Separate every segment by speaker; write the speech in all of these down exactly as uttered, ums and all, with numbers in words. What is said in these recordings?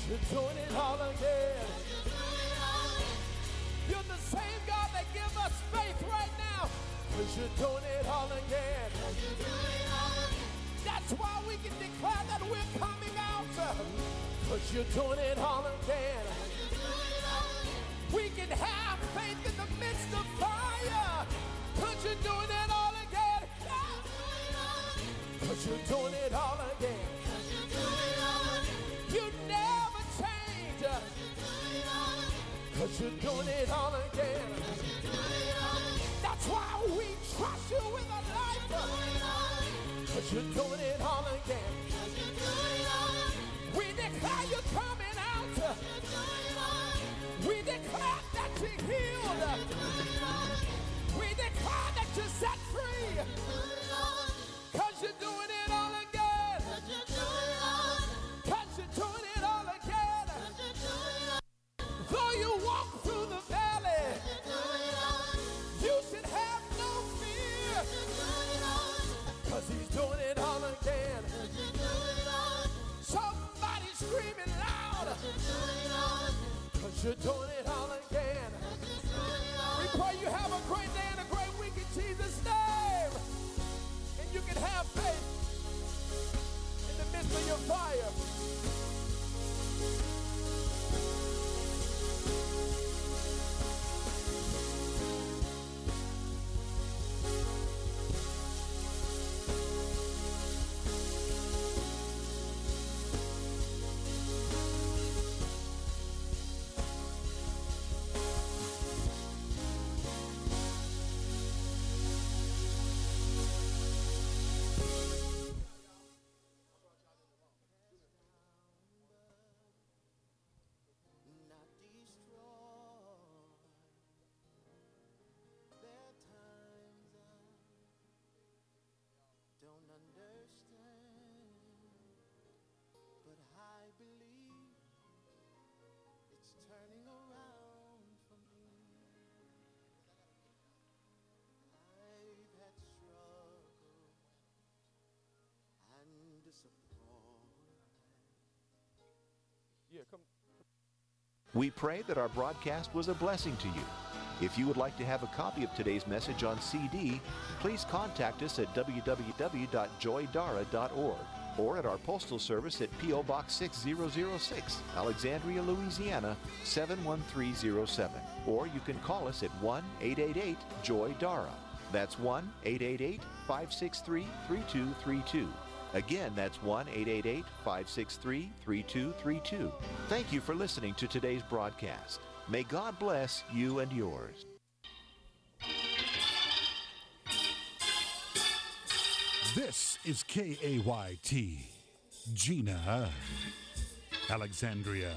Speaker 1: you're doing it all again. You're the same God that gives us faith right now. Because you're doing it all again. That's why we can declare that we're coming out. Because you're doing it all again. We can have faith in the midst of fire. Because you're doing it all again. Because you're doing it all again. You never change. Because you're doing it all again. That's why we trust you with our life. Because you're doing it all again. We declare you're coming out. We declare that you're healed. We declare that you're set free. Because you're doing it all again. Because you're doing it all again. Though you walk through the valley, you should have no fear. Because he's doing it all again. Somebody screaming loud. Because you're doing it all again. We pray you have a great day and a great week in Jesus' name. And you can have faith in the midst of your fire.
Speaker 2: Turning around for me. I've had struggle and disappointment.
Speaker 1: Yeah, come.
Speaker 3: We pray that our broadcast was a blessing to you. If you would like to have a copy of today's message on C D, please contact us at w w w dot joy dara dot org or at our postal service at P O Box six thousand six, Alexandria, Louisiana seven one three zero seven. Or you can call us at one eight eight eight joy dara. That's one eight eight eight, five six three, three two three two. Again, that's one eight eight eight, five six three, three two three two. Thank you for listening to today's broadcast. May God bless you and yours.
Speaker 4: This is K A Y T, Gina, Alexandria.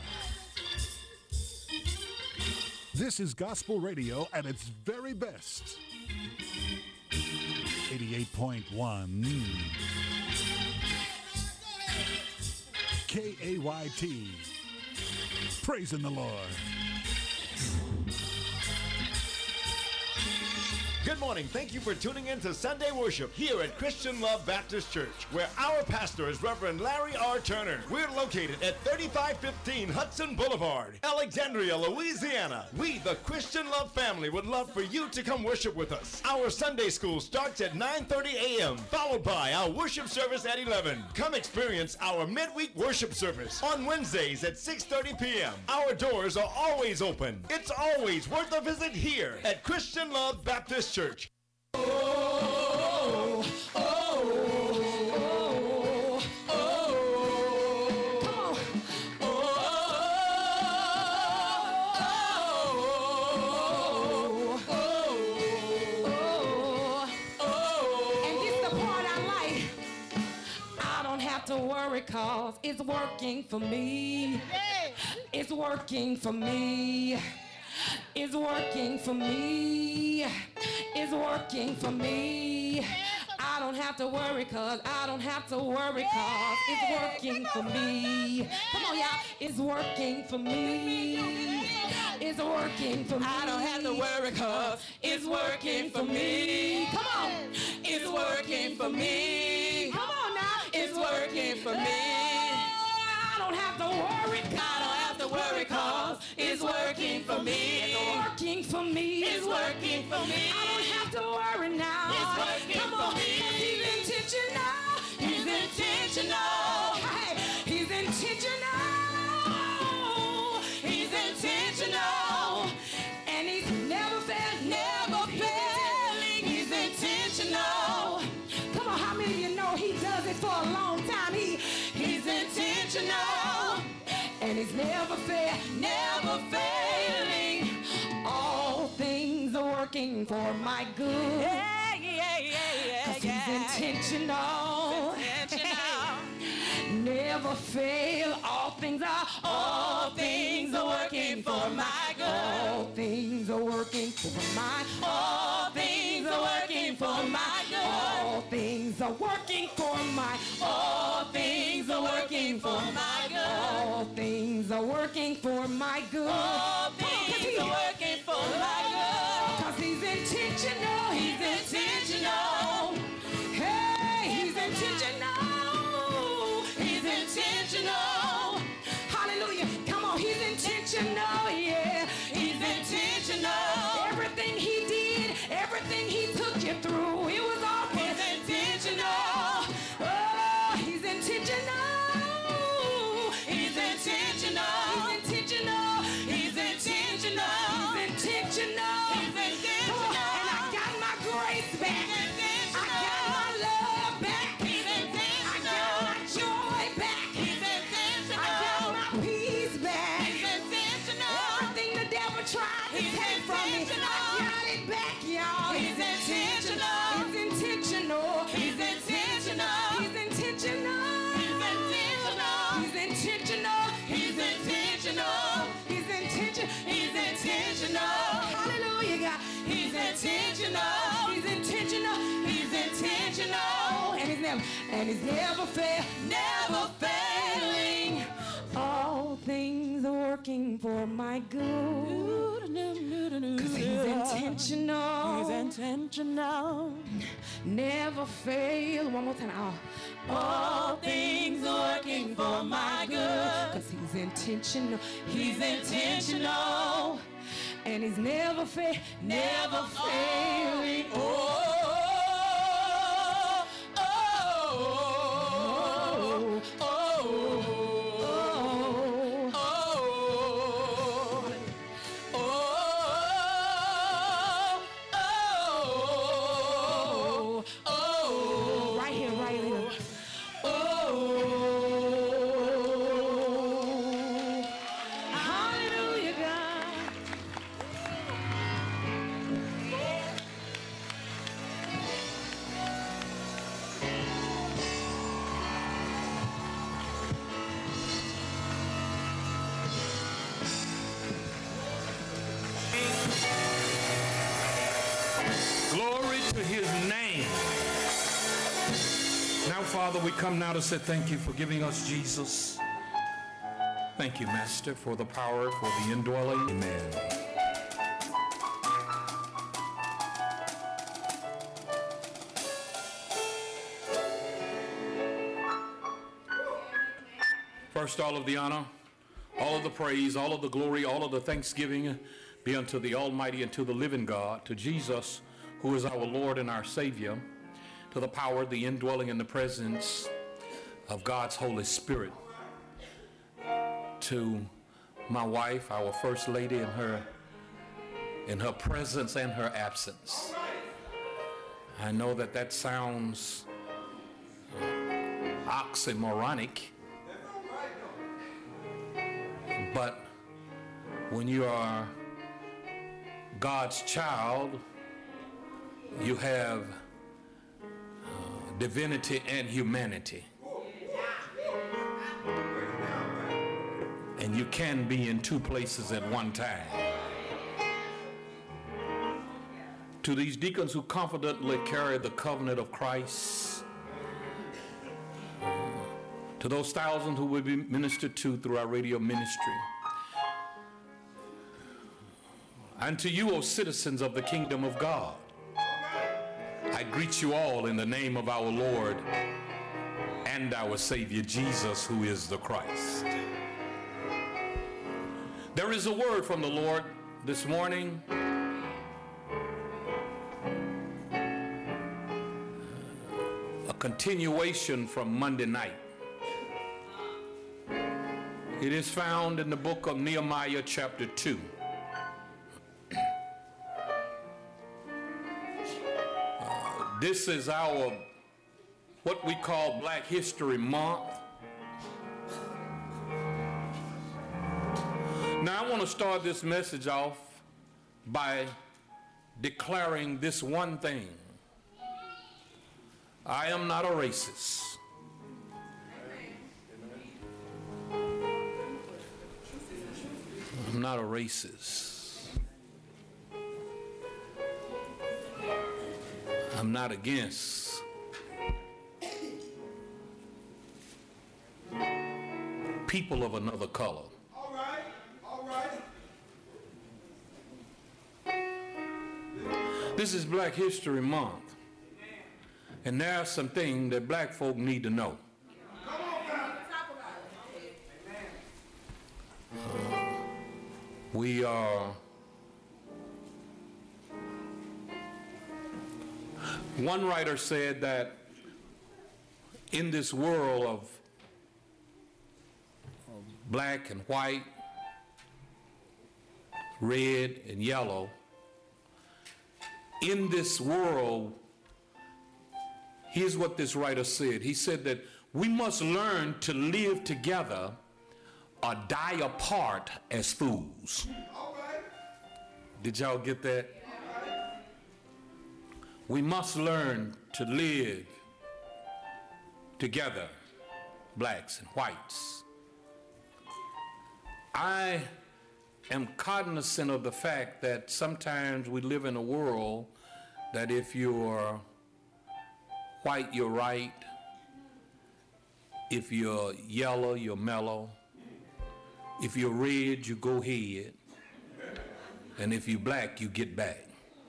Speaker 4: This is gospel radio at its very best. eighty-eight point one K A Y T, praising the Lord.
Speaker 5: Good morning. Thank you for tuning in to Sunday Worship here at Christian Love Baptist Church, where our pastor is Reverend Larry R. Turner. We're located at thirty-five fifteen Hudson Boulevard, Alexandria, Louisiana. We, the Christian Love family, would love for you to come worship with us. Our Sunday school starts at nine thirty a m, followed by our worship service at eleven. Come experience our midweek worship service on Wednesdays at six thirty p m Our doors are always open. It's always worth a visit here at Christian Love Baptist Church.
Speaker 2: Oh, oh, oh, oh, come on. Oh, oh, oh, and this the part I like. I don't have to worry cause it's working for me. It's working for me. It's working for me. It's working for me. I don't have to worry cause I don't have to worry cause it's working for me. Come on y'all, it's working for me. It's working for me. I don't have to worry cause it's working for me. Come on, it's working for me. Come on now, it's working for me. I don't have to worry.
Speaker 6: I don't have to worry, cause it's working for me.
Speaker 2: It's working for me.
Speaker 6: It's working for me.
Speaker 2: I don't have to worry now.
Speaker 6: It's working
Speaker 2: Come on,
Speaker 6: for me.
Speaker 2: 'cause he's intentional.
Speaker 6: He's intentional.
Speaker 2: Hey, he's intentional.
Speaker 6: He's intentional.
Speaker 2: And he's never failed,
Speaker 6: Never failing. He's intentional.
Speaker 2: Come on, how many of you know he does it for a long time? He,
Speaker 6: He's intentional.
Speaker 2: and he's never failed,
Speaker 6: Never failing.
Speaker 2: all things are working for my good.
Speaker 6: Yeah, yeah, yeah, yeah,
Speaker 2: 'Cause he's intentional.
Speaker 6: Intentional.
Speaker 2: Never fail, all things are,
Speaker 6: All things are working for my good.
Speaker 2: all things are working for my,
Speaker 6: All things are working for my good.
Speaker 2: all things are working for my,
Speaker 6: All things are working for my good.
Speaker 2: all things are working for my good.
Speaker 6: All things are working for my good.
Speaker 2: 'Cause he's intentional,
Speaker 6: He's intentional.
Speaker 2: hey, he's intentional.
Speaker 6: He's intentional.
Speaker 2: Hallelujah, come on, he's intentional, yeah.
Speaker 6: He's intentional.
Speaker 2: Everything he did, everything he took you through, it was all for
Speaker 6: He's intentional.
Speaker 2: oh, he's intentional.
Speaker 6: He's intentional.
Speaker 2: He's intentional.
Speaker 6: He's intentional.
Speaker 2: He's intentional.
Speaker 6: He's intentional.
Speaker 2: Come on, and I got my grace back. I got my love back.
Speaker 6: He's
Speaker 2: I got my
Speaker 6: intentional.
Speaker 2: joy back.
Speaker 6: He's
Speaker 2: I got
Speaker 6: intentional.
Speaker 2: my peace back.
Speaker 6: He's intentional.
Speaker 2: Everything the devil tried to
Speaker 6: He's
Speaker 2: take from me, I
Speaker 6: intentional.
Speaker 2: got it back, y'all.
Speaker 6: He's intentional.
Speaker 2: He's intentional.
Speaker 6: He's intentional.
Speaker 2: He's intentional.
Speaker 6: He's intentional.
Speaker 2: He's intentional.
Speaker 6: He's intentional.
Speaker 2: He's intentional.
Speaker 6: He's intentional.
Speaker 2: Hallelujah, God.
Speaker 6: He's intentional.
Speaker 2: He's intentional.
Speaker 6: He's intentional.
Speaker 2: And he's never, and he's never failed.
Speaker 6: Never failing.
Speaker 2: All things are working for my good. Cause he's intentional.
Speaker 6: He's intentional.
Speaker 2: Never fail. One more time. Oh.
Speaker 6: All things are working for my good.
Speaker 2: Cause he's intentional.
Speaker 6: He's intentional.
Speaker 2: And he's never fail.
Speaker 6: Never failing. Oh, oh, oh, oh, oh, oh, oh, oh.
Speaker 2: Right here, right here.
Speaker 6: Oh,
Speaker 2: Hallelujah, God.
Speaker 7: Glory to his name. Now, Father, we come now to say thank you for giving us Jesus. Thank you, Master, for the power, for the indwelling. Amen. First, all of the honor, all of the praise, all of the glory, all of the thanksgiving be unto the Almighty and to the living God, to Jesus, who is our Lord and our Savior, to the power, the indwelling, and the presence of God's Holy Spirit, to my wife, our First Lady, in her, in her presence and her absence. I know that that sounds uh, oxymoronic, but when you are God's child, you have uh, divinity and humanity. And you can be in two places at one time. To these deacons who confidently carry the covenant of Christ, uh, to those thousands who will be ministered to through our radio ministry, and to you, O citizens of the kingdom of God, I greet you all in the name of our Lord and our Savior Jesus, who is the Christ. There is a word from the Lord this morning. A continuation from Monday night. It is found in the book of Nehemiah chapter two. Uh, this is our, what we call Black History Month. Now I want to start this message off by declaring this one thing. I am not a racist. I'm not a racist. I'm not against people of another color.
Speaker 1: All right, all right.
Speaker 7: This is Black History Month. And there are some things that black folk need to know. Uh, we are, one writer said that in this world of black and white, red and yellow, in this world, here's what this writer said. He said that we must learn to live together or die apart as fools.
Speaker 1: All right.
Speaker 7: Did y'all get that? We must learn to live together, blacks and whites. I am cognizant of the fact that sometimes we live in a world that if you're white, you're right. If you're yellow, you're mellow. If you're red, you go ahead. And if you're black, you get back.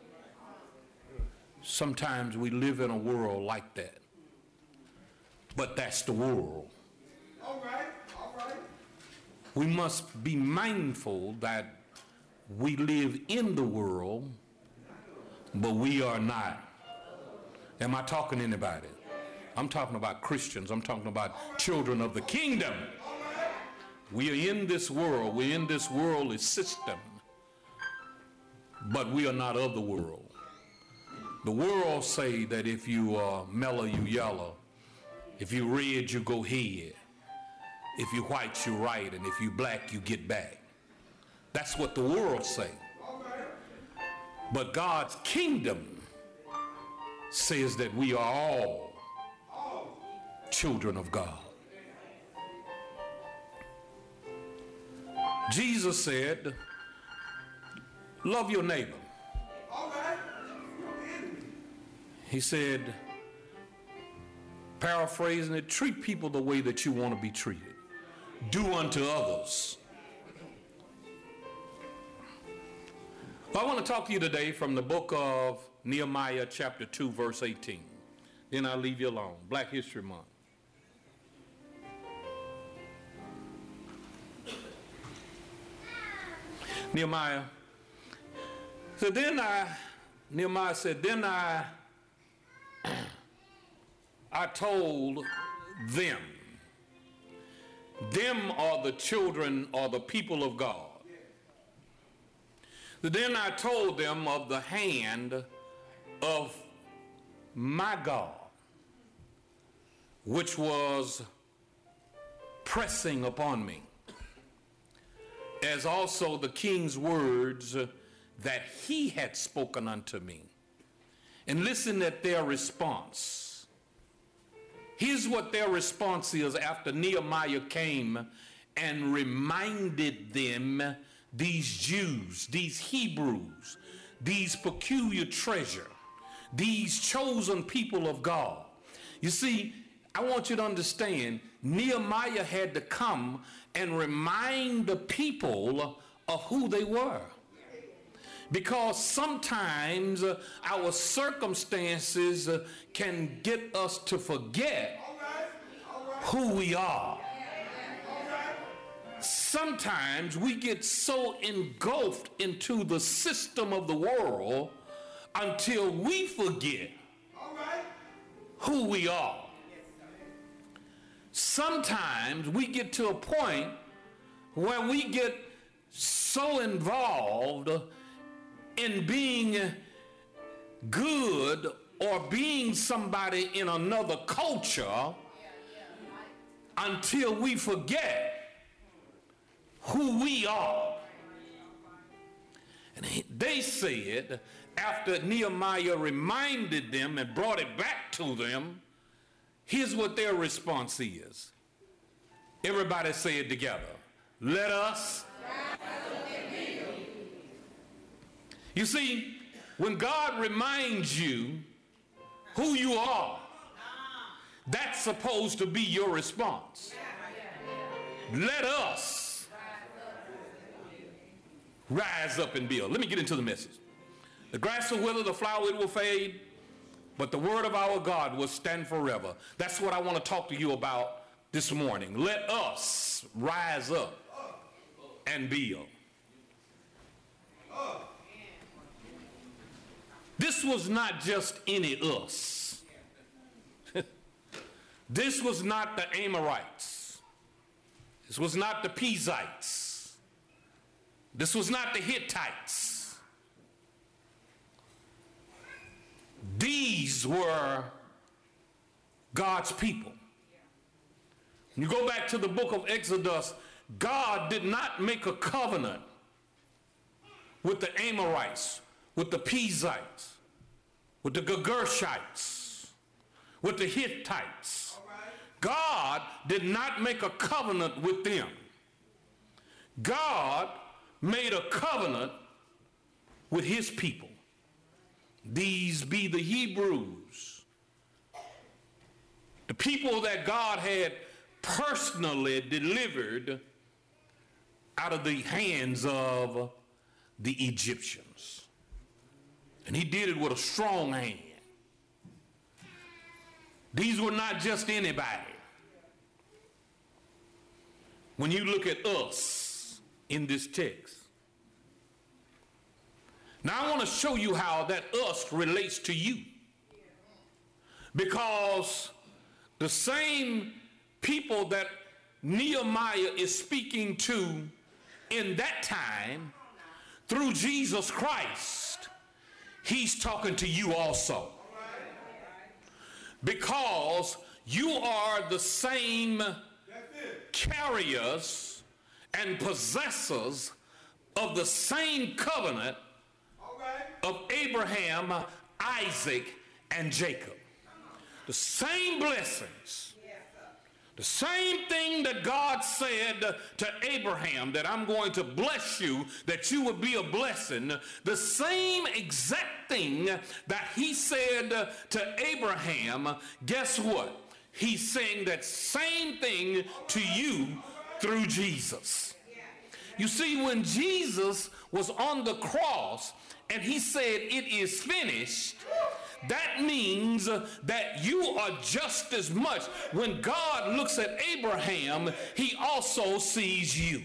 Speaker 7: Sometimes we live in a world like that. But that's the world.
Speaker 1: All right, all right.
Speaker 7: We must be mindful that we live in the world, but we are not. Am I talking to anybody? I'm talking about Christians. I'm talking about children of the kingdom. We are in this world. We're in this worldly system, but we are not of the world. The world say that if you are mellow, you yellow. If you red, you go ahead. If you white, you right. And if you black, you get back. That's what the world say. But God's kingdom says that we are all children of God. Jesus said, love your neighbor. He said, paraphrasing it, treat people the way that you want to be treated. Do unto others. I want to talk to you today from the book of Nehemiah chapter two, verse eighteen. Then I'll leave you alone. Black History Month. Nehemiah. So then I, Nehemiah said, then I, I told them, them are the children or the people of God. Then I told them of the hand of my God, which was pressing upon me, as also the king's words that he had spoken unto me. And listen at their response. Here's what their response is after Nehemiah came and reminded them, these Jews, these Hebrews, these peculiar treasure, these chosen people of God. You see, I want you to understand, Nehemiah had to come and remind the people of who they were. Because sometimes uh, our circumstances uh, can get us to forget who we are. Sometimes we get so engulfed into the system of the world until we forget who we are. Sometimes we get to a point where we get so involved in being good or being somebody in another culture until we forget who we are. And they said, after Nehemiah reminded them and brought it back to them, here's what their response is. Everybody say it together. Let us. You see, when God reminds you who you are, that's supposed to be your response. Let us rise up and build. Let me get into the message. The grass will wither, the flower it will fade, but the word of our God will stand forever. That's what I want to talk to you about this morning. Let us rise up and build. This was not just any us. This was not the Amorites. This was not the Perizzites. This was not the Hittites. These were God's people. When you go back to the book of Exodus, God did not make a covenant with the Amorites, with the Perizzites, with the Girgashites, with the Hittites. God did not make a covenant with them. God made a covenant with his people. These be the Hebrews, the people that God had personally delivered out of the hands of the Egyptians. And he did it with a strong hand. These were not just anybody. When you look at us in this text, now I want to show you how that us relates to you. Because the same people that Nehemiah is speaking to in that time, through Jesus Christ, he's talking to you also. Because you are the same carriers and possessors of the same covenant of Abraham, Isaac, and Jacob. The same blessings. The same thing that God said to Abraham, that I'm going to bless you, that you would be a blessing. The same exact thing that he said to Abraham, guess what? He's saying that same thing to you through Jesus. You see, when Jesus was on the cross and he said, it is finished, that means that you are just as much. When God looks at Abraham, he also sees you.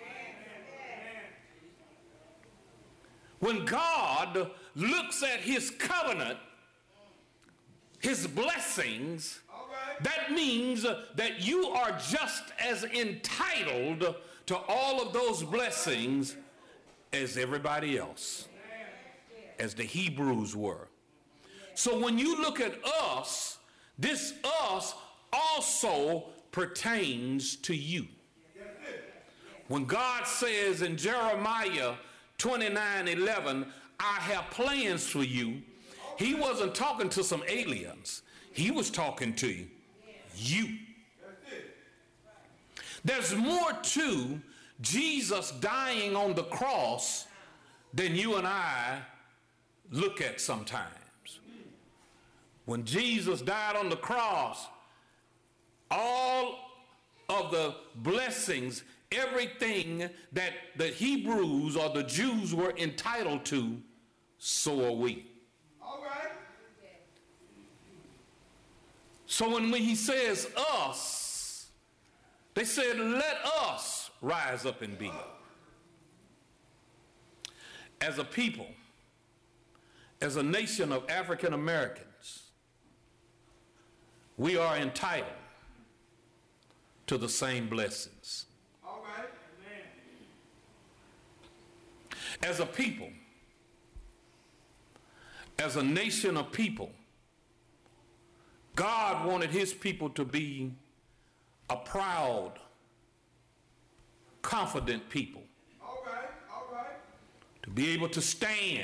Speaker 7: When God looks at his covenant, his blessings, that means that you are just as entitled to all of those blessings as everybody else, as the Hebrews were. So when you look at us, this us also pertains to you. When God says in Jeremiah twenty-nine eleven, I have plans for you, he wasn't talking to some aliens. He was talking to you. You. There's more to Jesus dying on the cross than you and I look at sometimes. When Jesus died on the cross, all of the blessings, everything that the Hebrews or the Jews were entitled to, so are we. All right. So when, when he says us, They said, let us rise up and be. As a people, as a nation of African Americans, we are entitled to the same blessings.
Speaker 1: All right.
Speaker 7: As a people, as a nation of people, God wanted his people to be a proud, confident people.
Speaker 1: All right, all right.
Speaker 7: To be able to stand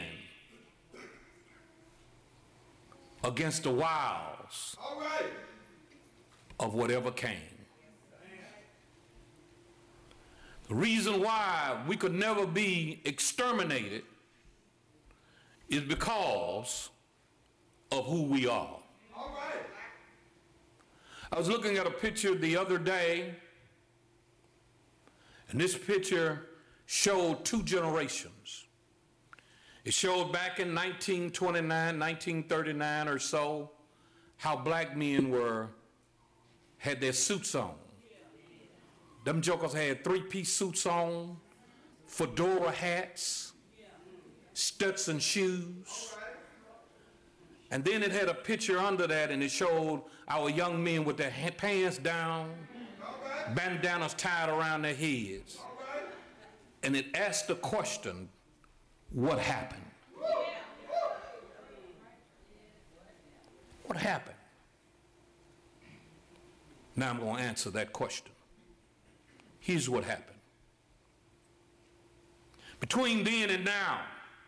Speaker 7: against the wiles
Speaker 1: all right.
Speaker 7: of whatever came. The reason why we could never be exterminated is because of who we are.
Speaker 1: All right.
Speaker 7: I was looking at a picture the other day, and this picture showed two generations. It showed back in nineteen twenty-nine, nineteen thirty-nine or so, how black men were, had their suits on. Them jokers had three-piece suits on, fedora hats, Stetson shoes. And then it had a picture under that, and it showed our young men with their pants down, bandanas tied around their heads. And it asked the question, what happened? What happened? Now I'm going to answer that question. Here's what happened. Between then and now,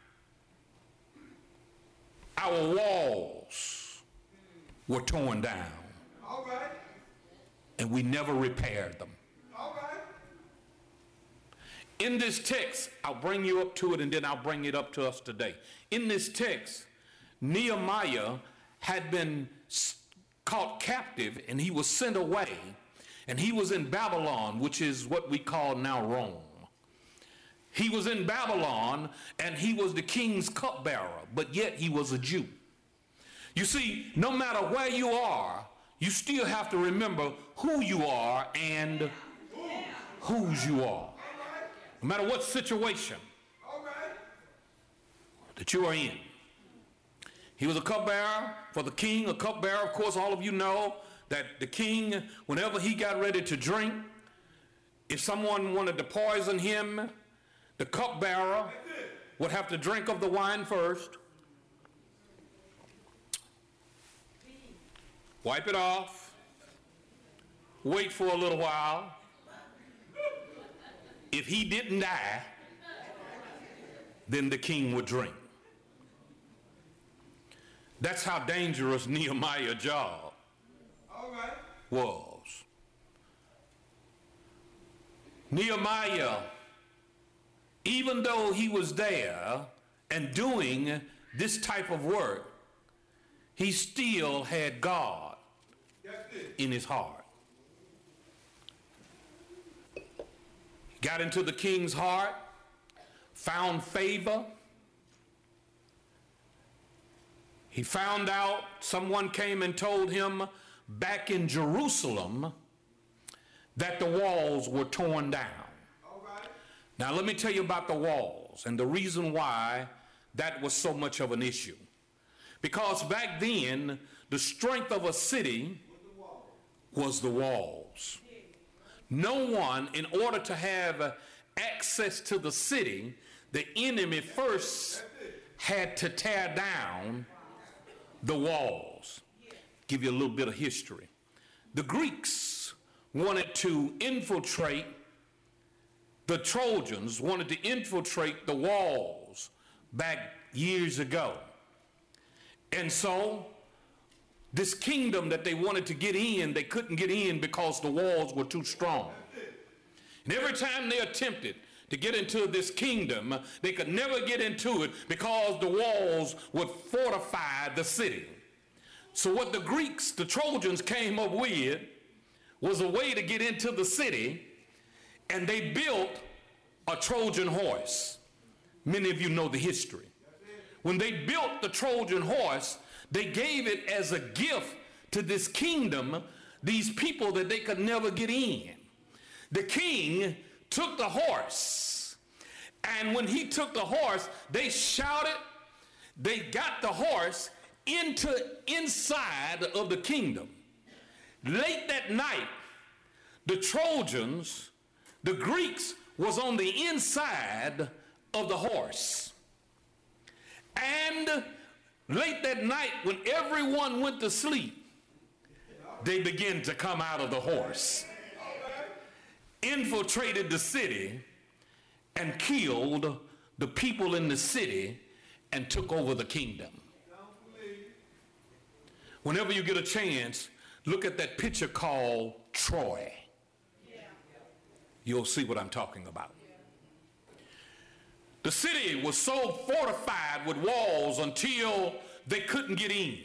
Speaker 7: our walls were torn down.
Speaker 1: All right.
Speaker 7: And we never repaired them.
Speaker 1: All right.
Speaker 7: In this text, I'll bring you up to it and then I'll bring it up to us today. In this text, Nehemiah had been caught captive and he was sent away, and he was in Babylon, which is what we call now Rome. He was in Babylon and he was the king's cupbearer, but yet he was a Jew. You see, no matter where you are, you still have to remember who you are and whose you are. No matter what situation that you are in. He was a cupbearer for the king, a cupbearer. Of course, all of you know that the king, whenever he got ready to drink, if someone wanted to poison him, the cupbearer would have to drink of the wine first, wipe it off, wait for a little while. If he didn't die, then the king would drink. That's how dangerous Nehemiah's job
Speaker 1: All right.
Speaker 7: was. Nehemiah, even though he was there and doing this type of work, he still had God in his heart. He got into the king's heart, found favor. He found out, someone came and told him back in Jerusalem that the walls were torn down.
Speaker 1: All right.
Speaker 7: Now let me tell you about the walls and the reason why that was so much of an issue. Because back then, the strength of a city was the walls. No one, in order to have access to the city, the enemy first had to tear down the walls. Give you a little bit of history. The Greeks wanted to infiltrate, the Trojans wanted to infiltrate the walls back years ago. And so this kingdom that they wanted to get in, they couldn't get in because the walls were too strong. And every time they attempted to get into this kingdom, they could never get into it because the walls would fortify the city. So what the Greeks, the Trojans, came up with was a way to get into the city, and they built a Trojan horse. Many of you know the history. When they built the Trojan horse, they gave it as a gift to this kingdom, these people that they could never get in. the king took the horse. And when he took the horse, they shouted, they got the horse into inside of the kingdom. Late that night, the Trojans, the Greeks, was on the inside of the horse. And late that night, when everyone went to sleep, they began to come out of the horse, infiltrated the city, and killed the people in the city and took over the kingdom. Whenever you get a chance, look at that picture called Troy. You'll see what I'm talking about. The city was so fortified with walls until they couldn't get in.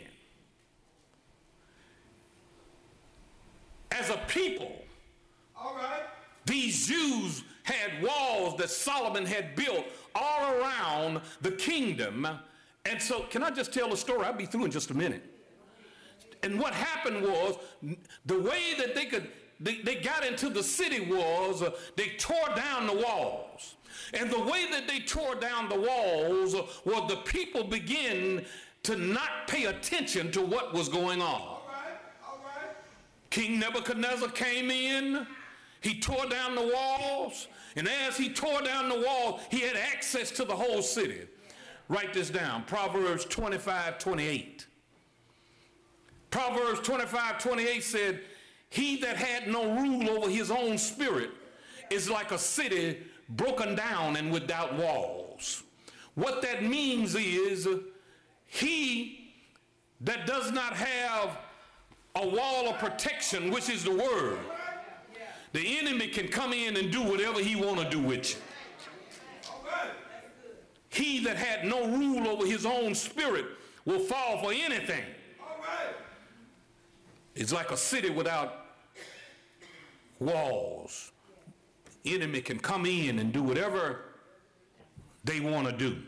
Speaker 7: As a people, all right, these Jews had walls that Solomon had built all around the kingdom. And so, can I just tell a story? I'll be through in just a minute. And what happened was, the way that they could, they, they got into the city was, uh, they tore down the walls. And the way that they tore down the walls uh, was the people began to not pay attention to what was going on. All right, all right. King Nebuchadnezzar came in, he tore down the walls, and as he tore down the wall, he had access to the whole city. Write this down, Proverbs twenty-five twenty-eight. Proverbs twenty-five twenty-eight said, he that had no rule over his own spirit is like a city broken down and without walls. What that means is, he that does not have a wall of protection, which is the word, the enemy can come in and do whatever he want to do with you. He that had no rule over his own spirit will fall for anything. It's like a city without walls. Enemy can come in and do whatever they want to do.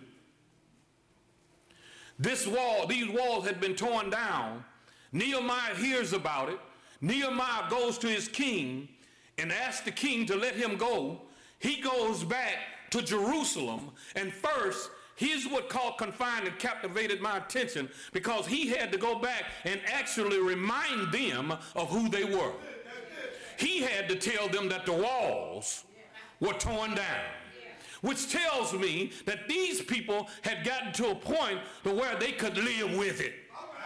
Speaker 7: This wall, these walls had been torn down. Nehemiah hears about it. Nehemiah goes to his king and asks the king to let him go. He goes back to Jerusalem, and first, here's what caught, confined, and captivated my attention, because he had to go back and actually remind them of who they were. He had to tell them that the walls were torn down, which tells me that these people had gotten to a point to where they could live with it.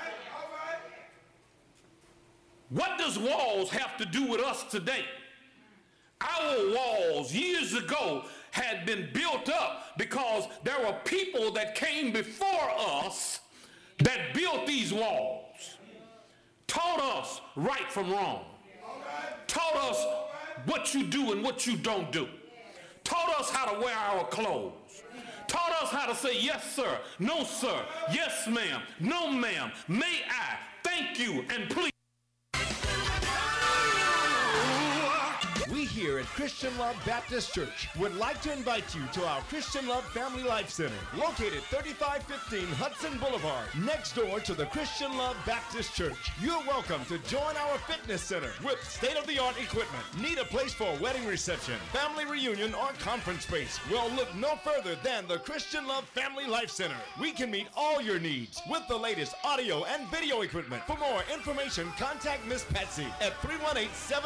Speaker 7: What does walls have to do with us today? Our walls years ago had been built up because there were people that came before us that built these walls, taught us right from wrong, taught us what you do and what you don't do, taught us how to wear our clothes, taught us how to say yes sir, no sir, yes ma'am, no ma'am, may I, thank you, and please.
Speaker 5: We here at Christian Love Baptist Church would like to invite you to our Christian Love Family Life Center, located thirty-five fifteen Hudson Boulevard, next door to the Christian Love Baptist Church. You're welcome to join our fitness center with state-of-the-art equipment. Need a place for a wedding reception, family reunion, or conference space? Well, look no further than the Christian Love Family Life Center. We can meet all your needs with the latest audio and video equipment. For more information, contact Miss Patsy at three one eight, seven